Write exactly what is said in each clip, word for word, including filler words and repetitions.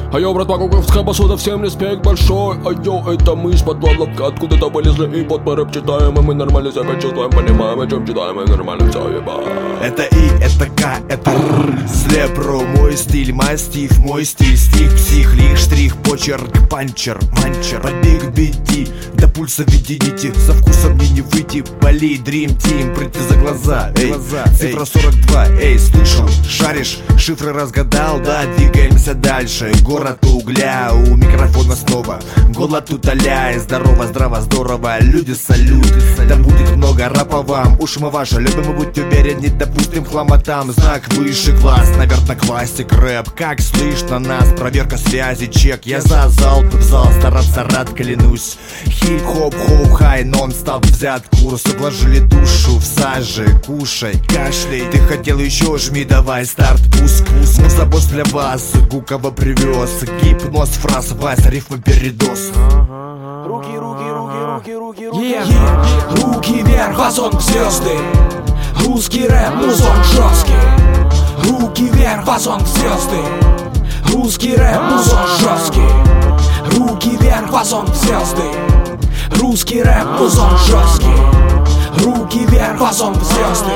А йо, братва, Куковская басуда, всем респект большой. А йо, это мы из подвалов откуда-то вылезли. И под мы рэп читаем, и мы нормально себя чувствуем. Понимаем, о чем читаем, и нормально все, ебать. Это И, это К, это Р. Слепро, мой стиль, мастиф, мой стиль. Стих, псих, лих, штрих, почерк, панчер, манчер. Побег беди, до пульса видите. Со вкусом мне не выйти. Полей, дрим, тим, прыти за глаза. Эй, цифра сорок два, эй, слышал, шаришь, шифры разгадал, да, двигаемся дальше. Город угля, у микрофона снова голод утоляет. Здорово, здраво, здорово, люди салют. Да будет много рэпа вам, уж мы ваши любим, и будьте уверены, не допустим хлама там. Знак выше класс, наверное, классик рэп. Как слышно нас, проверка связи, чек. Я за зал, ты в зал, стараться рад, клянусь. Хип-хоп, хоп-хай, нон-стоп взят курс. Вложили душу в саже, кушай, кашляй. Ты хотел еще, жми, давай, старт, пуск, пуск. Музабос для вас, Гукова привез. Гипноз, фраз, вайс, рифмы, передоз. Руки, руки, руки, руки, руки, руки, yeah. Yeah. Руки вверх, вазон в звезды. Русский рэп, музон жесткий. Руки вверх, вазон в звезды. Русский рэп, музон жесткий. Руки вверх, вазон в звезды. Русский рэп, музон жесткий. Руки вверх, вазон в звезды.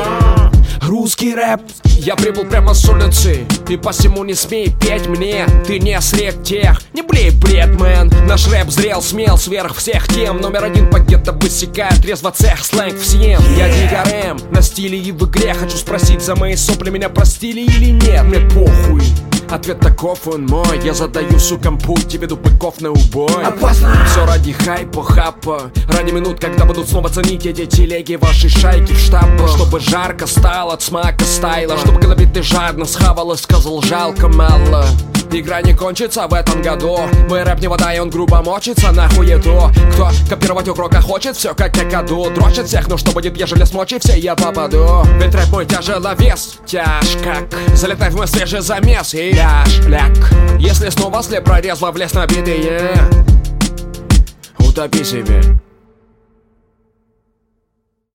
Русский рэп. Я прибыл прямо с улицы, и посему не смей петь мне. Ты не сред тех, не блей бред, мэн. Наш рэп зрел, смел, сверх всех тем. Номер один по гетто высекает трезво цех, сленг всем. Я Дигарем, на стиле и в игре. Хочу спросить, за мои сопли меня простили или нет? Мне похуй. Ответ таков, он мой. Я задаю сукам путь и веду быков на убой. Опасно! Все ради хайпа, хапа. Ради минут, когда будут снова ценить эти телеги вашей шайки в штаб. Чтобы жарко стало от смака стайла. Чтобы когда ты жадно схавал и сказал жалко мало. Игра не кончится в этом году. Мой рэп не вода, и он грубо мочится на хуету. Кто копировать у Крока хочет, все как какаду. Дрочит всех, но что будет, ежели смочи, все я попаду. Ведь рэп мой тяжеловес, тяж как. Залетай в мой свежий замес и ляж, ляг. Если снова слеп прорезва в лес набитые, утопи себе.